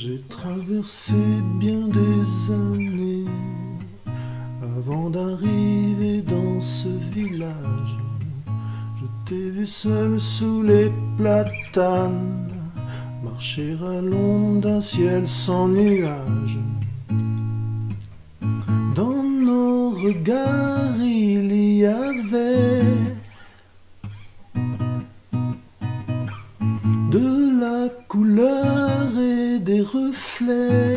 J'ai traversé bien des années avant d'arriver dans ce village. Je t'ai vu seul sous les platanes, marcher à l'ombre d'un ciel sans nuages. Dans nos regards il y avait de la couleur et des reflets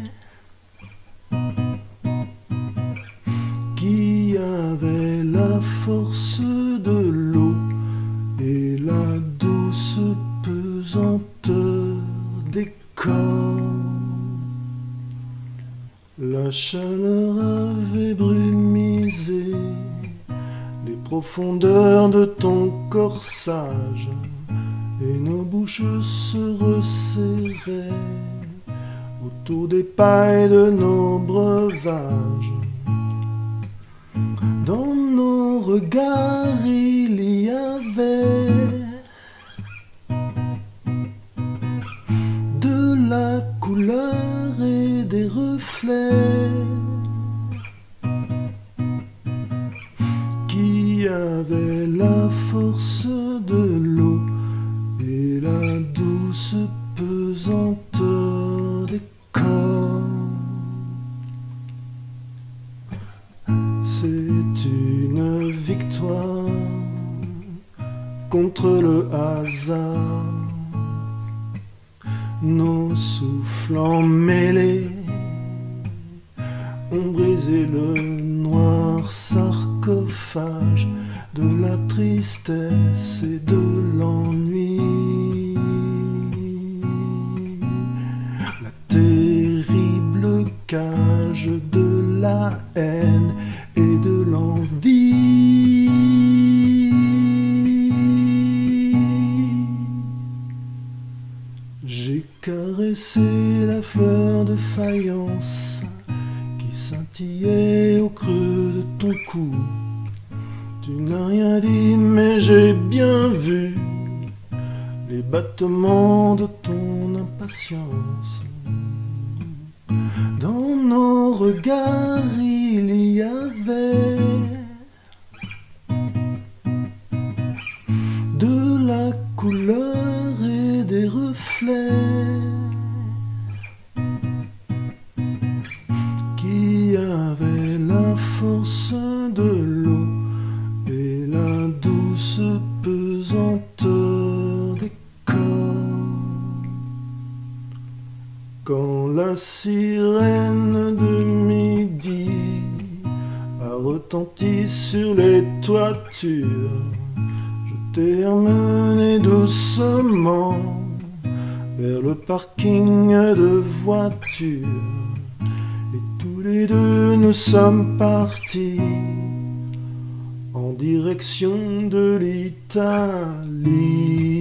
qui avaient la force de l'eau et la douce pesanteur des corps. La chaleur avait brumisé les profondeurs de ton corsage, et nos bouches se resserraient autour des pailles de nos breuvages. Dans nos regards il y avait de la couleur et des reflets qui avaient la force de l'eau et la douce pesanteur des corps. C'est une victoire contre le hasard. Nos souffles emmêlés ont brisé le noir sarcophage de la tristesse et de l'ennui. La terrible cage de la haine et de l'envie. J'ai caressé la fleur de faïence qui scintillait au creux de ton cou. Tu n'as rien dit, mais j'ai bien vu les battements de ton impatience. Dans nos regards il y avait de la couleur et des reflets qui avaient la force de l'eau et la douce pesanteur des corps. Quand la sirène de midi a retenti sur les toitures, je t'ai emmené doucement vers le parking de voitures, et tous les deux nous sommes partis en direction de l'Italie.